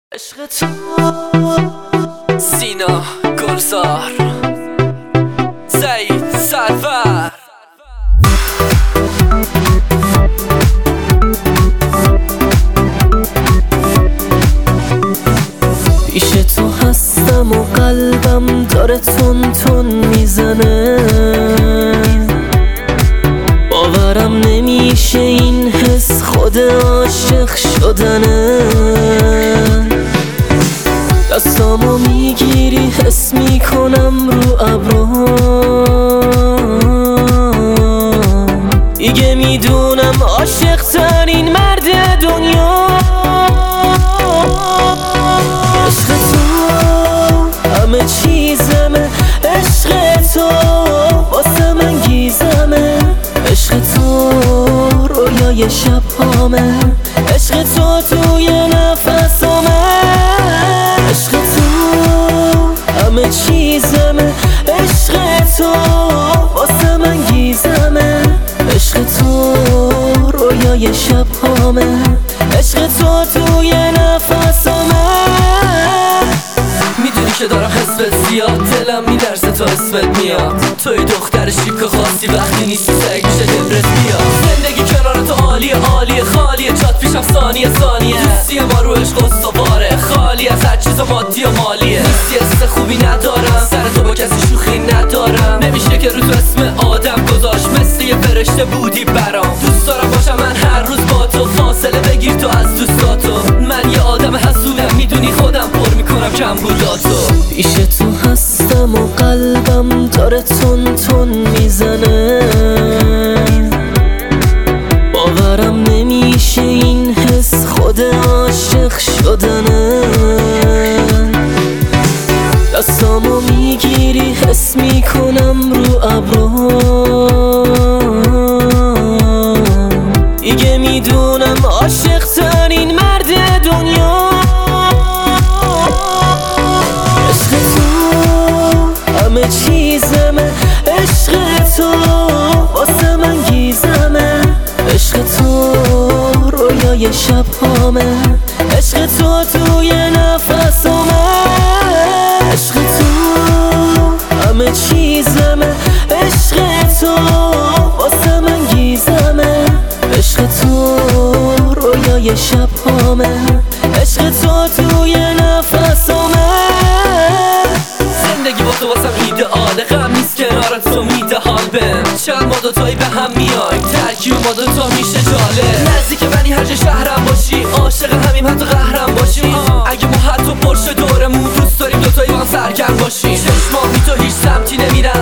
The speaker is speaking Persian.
عشق تو سینا گلزار سعید سرور پیش تو هستم و قلبم داره تون تون میزنه، باورم نمیشه این حس خود عاشق شدنه. دستامو میگیری حس میکنم رو ابروام، دیگه میدونم عاشق ترین مرد دنیا. عشق تو همه چیزمه، عشق تو واسه من گیزمه، عشق تو رویای شبامه، عشق تو توی نفسامه، عشق تو همه چیزمه، عشق تو واسه من گیزمه، عشق تو رویای شبامه، عشق تو توی نفسامه. میدونی که دارم حسبت زیاد، دلم میلرزه تا اسمت میاد. توی دختر شیک و خاصی، وقتی نیستی سعی میشه دلت بیاد. زندگی کنار تو عالیه عالیه، خالیه جات پیشم ثانیه ثانیه. دوستی ما رو عشق استواره، خالی از هر چیز مادی و مالیه. نیستی حس خوبی ندارم، سر تو با کسی شوخی ندارم. نمیشه که رو تو اسم آدم گذاشت، مثل یه فرشته بودی برام. دوست دارم باشم من هر روز با تو، فاصله بگیر تو از دوستاتو. من یه آدم حسودم، میدونی خودم پر میکنم کم بوداتو. پیش تو هستم و قلبم داره تون تون میزنه، باورم نمیشه این حس خود عاشق شدنه. دستامو میگیری حس میکنم رو ابروام، دیگه میدونم عاشق ترین مرد دنیا. عشق تو همه چیزمه، عشق تو واسه من گیزمه، عشق تو رویای شبامه، عشق تو توی نفسامه، عشق تو همه چیزمه، عشق تو واسه من گیزمه، عشق تو رویای شبامه، عشق تو توی نفسامه. زندگی با تو واسم ایدئاله، غم نیست کنارت تو میده حال بهم. چند ما دوتایی به هم میایم، ترکیب ما دوتا میشه جالب. نزدیک منی هر جا شهرم باشی، عاشق همیم حتی قهرم باشی. اگه ما حتی پرش دورمون، دوست داریم دوتایی با هم سرگرم باشیم. چشمام بی تو هیچ سمتی نمیرن،